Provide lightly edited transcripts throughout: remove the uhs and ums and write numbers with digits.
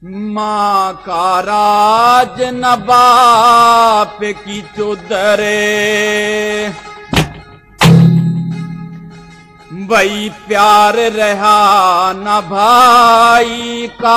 माँ का राज न बाप की चौधरे, वही प्यार रहा न भाई का।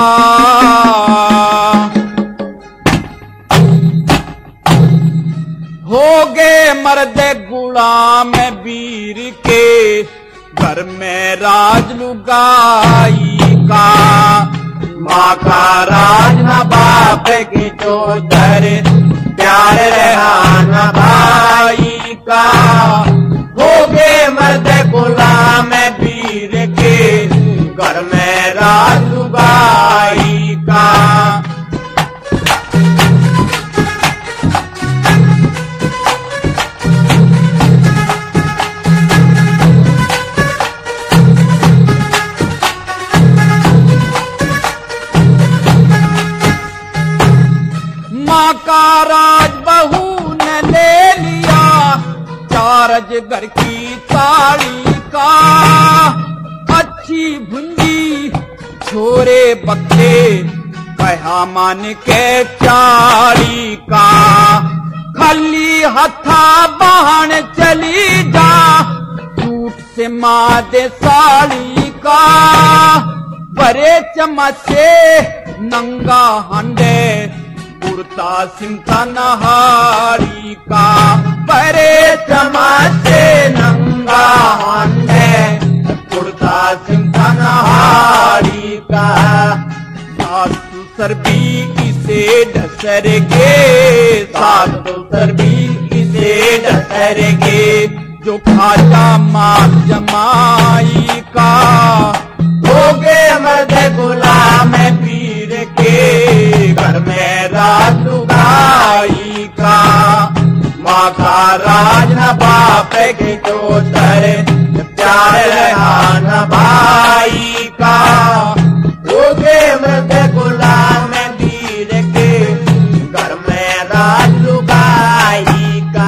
हो गए मर्द गुलाम वीर के, घर में राज लुगाई का। माँ का राज न बाप की चौधर, प्यार रहा न भाई का। हो गए मर्द गुलाम वीर के, घर में राज लुगाई का। माँ का राज बहू ने ले लिया, चारज घर की ताड़ी का। अच्छी भुंजी छोरे बच्चे, कहा मान के चाड़ी का। खाली हथा बहन चली जा, सूट से मादे साड़ी का। बड़े चमचे नंगा हंडे, कुर्ता सिमटा नहारी का। बड़े चमाचे नंगा हंडे, कुर्ता सिमटा नहारी का। सासु सरबी इसे डसर गे, सासु सरबी इसे डसर गे। जो खाजा माँ जमाई का। हो गए मर्द गुलाम पीर के, घर में राज लुगाई का। माँ का राज न बाप की चौधर, प्यार रहा न भाई का। हो गए मर्द गुलाम पीर के, घर में राज लुगाई का।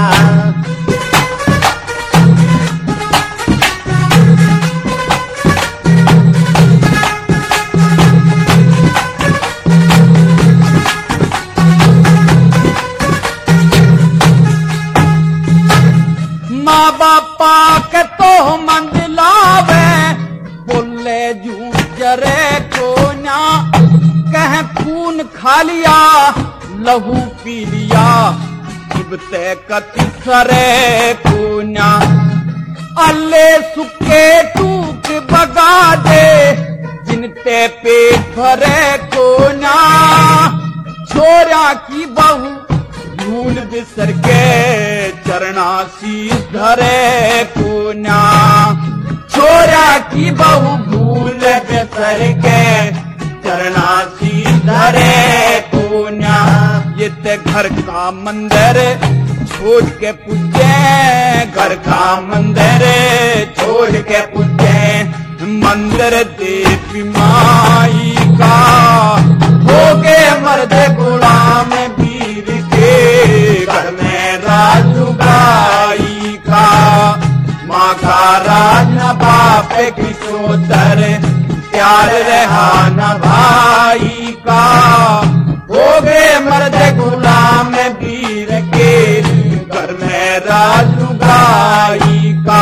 माँ बापा के तो मंदिलावे, बोले झूठ जरे को ना। कह खून खा लिया, लहू पी लिया, इबते कति सरे को ना। अल्ले सुके टूक बगा दे, जिनते पेट भरे को ना। छोरा की बहू भूल बिसर के, चरना शीश धरे पूना। छोरा की बहू भूल बिसर के, चरना शीश धरे पूना। ये ते घर का मंदिर छोड़ के पूजे, घर का मंदिर छोड़ के पूजे। मंदिर देवी माई का। हो गए मर्द गुलाम वीर के, घर में राज लुगाई का। माँ का राज न बाप की चौधर, प्यार रहा न भाई का। हो गए मर्द गुलाम वीर के, घर में राज लुगाई का।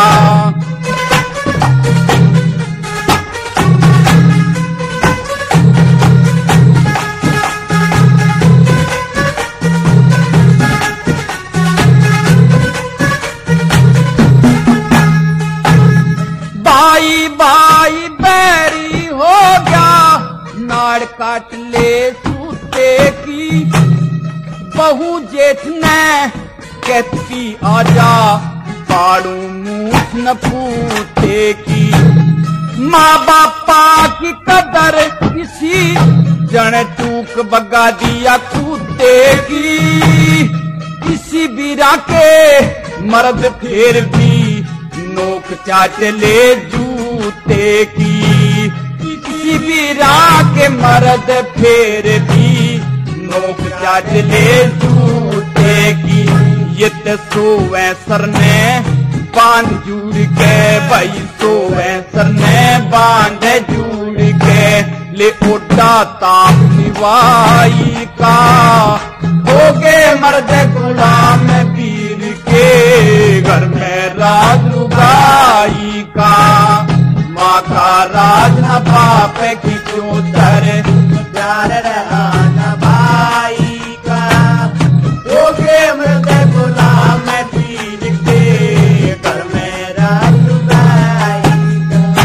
बाई बाई बैरी हो गया, नाड़ काट ले सूते की। बहू जेठ ने कहती आजा, पाड़ू मूठ न फूटे की। माँ बापा की कदर किसी जन टूक बगा दिया कूते की। किसी बीरा के मर्द फिर भी नोक चाट ले जूते की। किसी बीरा के मर्द फिर भी नोक चाट ले जूते की। ये तो सोवे सर ने बांध जुड़ के, भाई सोवे सर ने बांध जुड़ के। ले ओटा ताप राजबाई का, हो गए मर्द गुलाम पीर के, घर में राज लुगाई का। माँ का राज न बाप की चौतर, प्यार रहा न भाई का, हो गए मर्द गुलाम पीर के, घर में राज लुगाई का।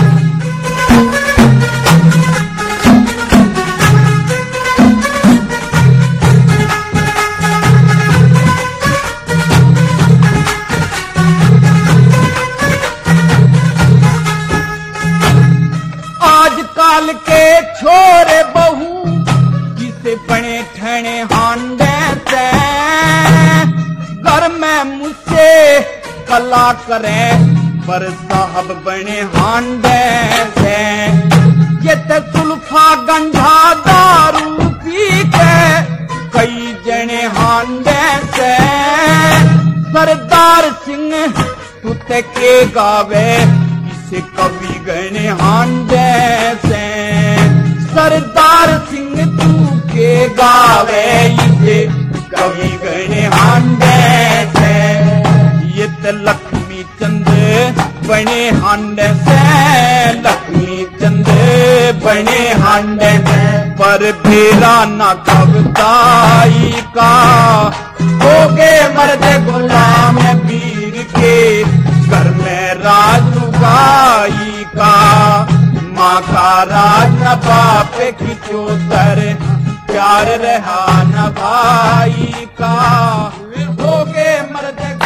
आजकल के छोरे बहू जिसे बने ठहने हांडे से, घर में मुझसे कला करे पर साहब बने हांडे से। ये तो सुल्फा गंधा दारू पी के कई जने हांडे से। सरदार सिंह तुते के गावे इसे कवि गणे हांडे से। सरदार सिंह तू के गावे इसे कवि गणे हांडे से। ये तो लक्ष्मी चंद बने हांडे से, लक्ष्मी चंद बने हांडे से। पर फेरा न कविताई का, हो गए मर्द गुलाम पीर के, घर में राज लुगाई का। माँ का राज न बाप की चौतर, प्यार रहा न भाई का, हो गए मर्द